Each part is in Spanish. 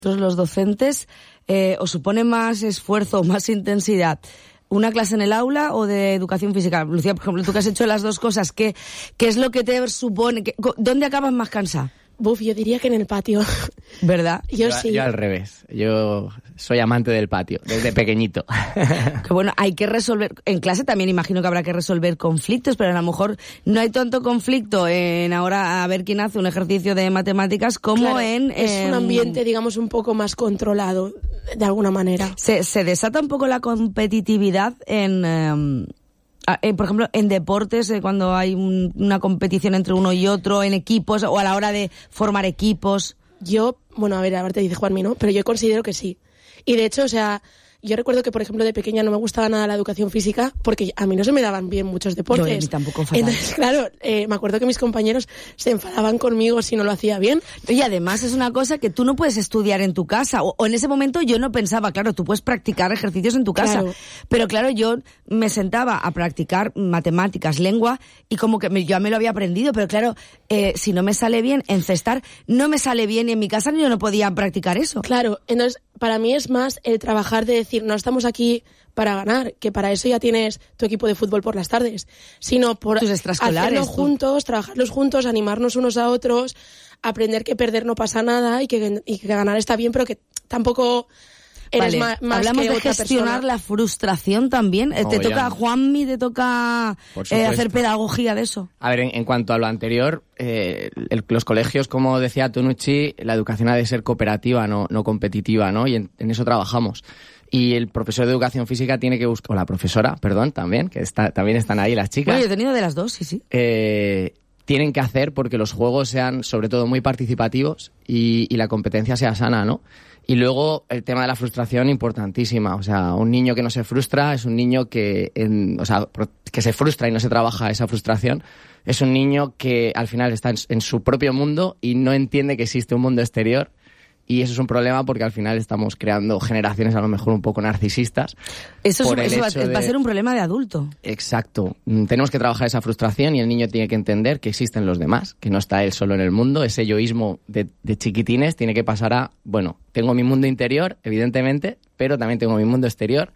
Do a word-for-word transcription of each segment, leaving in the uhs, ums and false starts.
los docentes, eh, ¿os supone más esfuerzo, más intensidad una clase en el aula o de educación física? Lucía, por ejemplo, tú que has hecho las dos cosas, ¿qué, qué es lo que te supone? ¿Qué, ¿Dónde acabas más cansada? Buf, yo diría que en el patio. ¿Verdad? Yo, yo sí. Yo al revés. Yo soy amante del patio, desde pequeñito. Que bueno, hay que resolver... En clase también imagino que habrá que resolver conflictos, pero a lo mejor no hay tanto conflicto en ahora a ver quién hace un ejercicio de matemáticas como claro, en... Es eh, un ambiente, digamos, un poco más controlado, de alguna manera. Se, se desata un poco la competitividad en... Eh, Eh, por ejemplo, en deportes, eh, cuando hay un, una competición entre uno y otro, en equipos, o a la hora de formar equipos. Yo, bueno, a ver, ahora te dice Juanmi, ¿no? Pero yo considero que sí. Y de hecho, o sea, yo recuerdo que, por ejemplo, de pequeña no me gustaba nada la educación física porque a mí no se me daban bien muchos deportes. Yo, a mí tampoco fatal. Entonces, claro, eh, me acuerdo que mis compañeros se enfadaban conmigo si no lo hacía bien. Y además es una cosa que tú no puedes estudiar en tu casa. O, o en ese momento yo no pensaba, claro, tú puedes practicar ejercicios en tu casa. Claro. Pero claro, yo me sentaba a practicar matemáticas, lengua, y como que me, yo ya me lo había aprendido. Pero claro, eh, si no me sale bien encestar, no me sale bien y en mi casa yo no podía practicar eso. Claro, entonces para mí es más el trabajar de decir, no estamos aquí para ganar, que para eso ya tienes tu equipo de fútbol por las tardes, sino por tus extraescolares, hacerlo tú. juntos, trabajarlos juntos, animarnos unos a otros, aprender que perder no pasa nada y que, y que ganar está bien, pero que tampoco eres vale. más, más Hablamos que de otra gestionar persona. La frustración también. Eh, Oh, te ya. toca, Juanmi, te toca eh, hacer pedagogía de eso. A ver, en, en cuanto a lo anterior, eh, el, los colegios, como decía Tonucci, la educación ha de ser cooperativa, no, no competitiva, ¿no? Y en, en eso trabajamos. Y el profesor de educación física tiene que buscar, o la profesora, perdón, también, que está, también están ahí las chicas. Bueno, yo he tenido de las dos, sí, sí. Eh, tienen que hacer porque los juegos sean, sobre todo, muy participativos y, y la competencia sea sana, ¿no? Y luego el tema de la frustración, importantísima. O sea, un niño que no se frustra es un niño que, en, o sea, que se frustra y no se trabaja esa frustración. Es un niño que al final está en, en su propio mundo y no entiende que existe un mundo exterior. Y eso es un problema porque al final estamos creando generaciones a lo mejor un poco narcisistas. Eso, es, eso va, de... va a ser un problema de adulto. Exacto. Tenemos que trabajar esa frustración y el niño tiene que entender que existen los demás, que no está él solo en el mundo. Ese yoísmo de, de chiquitines tiene que pasar a, bueno, tengo mi mundo interior, evidentemente, pero también tengo mi mundo exterior.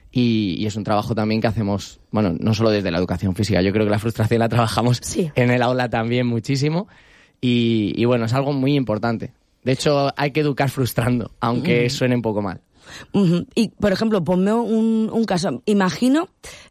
Y, y es un trabajo también que hacemos, bueno, no solo desde la educación física. Yo creo que la frustración la trabajamos sí. en el aula también muchísimo. Y, y bueno, es algo muy importante. De hecho, hay que educar frustrando, aunque mm. suene un poco mal. Uh-huh. Y, por ejemplo, ponme un, un caso. Imagino,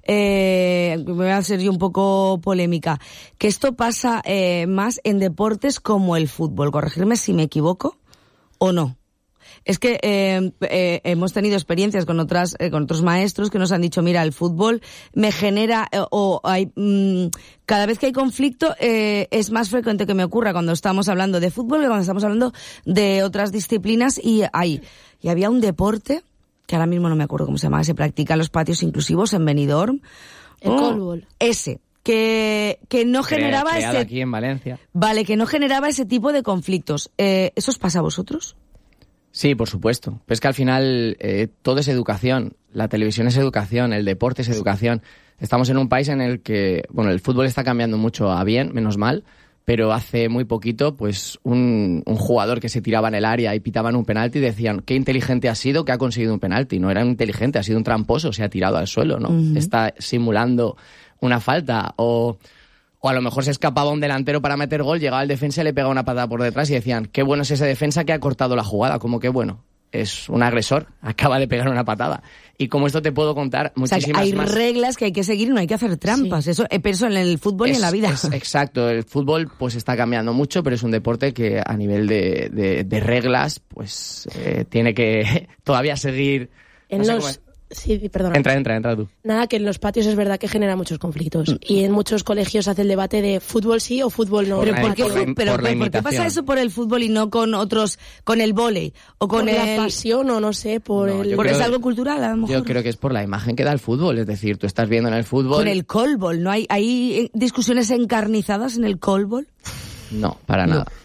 eh, voy a ser yo un poco polémica, que esto pasa eh, más en deportes como el fútbol. Corregirme si me equivoco o no. Es que eh, eh, hemos tenido experiencias con otras eh, con otros maestros que nos han dicho, mira, el fútbol me genera eh, o hay mmm, cada vez que hay conflicto eh, es más frecuente que me ocurra cuando estamos hablando de fútbol que cuando estamos hablando de otras disciplinas y hay y había un deporte que ahora mismo no me acuerdo cómo se llama, que se practica en los patios inclusivos en Benidorm. El oh, cólbol. Ese. Que, que no generaba Crea, ese... aquí en Valencia. Vale, que no generaba ese tipo de conflictos. Eh, ¿Eso os pasa a vosotros? Sí, por supuesto. Pero es que al final eh, todo es educación. La televisión es educación, el deporte es educación. Estamos en un país en el que, bueno, el fútbol está cambiando mucho a bien, menos mal, pero hace muy poquito, pues, un, un jugador que se tiraba en el área y pitaban un penalti y decían, qué inteligente ha sido que ha conseguido un penalti. No era inteligente, ha sido un tramposo, se ha tirado al suelo, ¿no? Uh-huh. Está simulando una falta o... O a lo mejor se escapaba un delantero para meter gol, llegaba el defensa y le pegaba una patada por detrás y decían, qué bueno es ese defensa que ha cortado la jugada. Como que bueno, es un agresor, acaba de pegar una patada. Y como esto te puedo contar muchísimas o sea, hay más... reglas que hay que seguir y no hay que hacer trampas. Sí. Eso, eso en el fútbol es, y en la vida. Es, exacto, el fútbol pues está cambiando mucho, pero es un deporte que a nivel de, de, de reglas pues eh, tiene que todavía seguir... En no sé los... Sí, perdona. Entra, entra, entra tú. Nada, que en los patios es verdad que genera muchos conflictos. Mm. Y en muchos colegios hace el debate de fútbol sí o fútbol no. Pero, por ¿por qué, por la, pero, por la ¿por qué pasa eso por el fútbol y no con otros, con el vóley? O con por el... la pasión o no sé, por no, el... ¿Por es que, algo cultural a lo mejor? Yo creo que es por la imagen que da el fútbol. Es decir, tú estás viendo en el fútbol... Con el cólbol, ¿no hay, hay discusiones encarnizadas en el cólbol? No, para no. nada.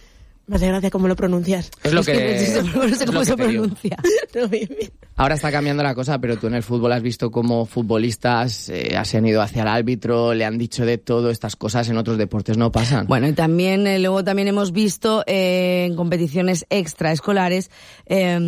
Me hace gracia cómo lo pronuncias. Es lo Es que, que no sé es cómo lo se que te digo. pronuncia. No, bien, bien. Ahora está cambiando la cosa, pero tú en el fútbol has visto cómo futbolistas eh, se han ido hacia el árbitro, le han dicho de todo, estas cosas en otros deportes no pasan. Bueno, y también, eh, luego también hemos visto eh, en competiciones extraescolares, eh,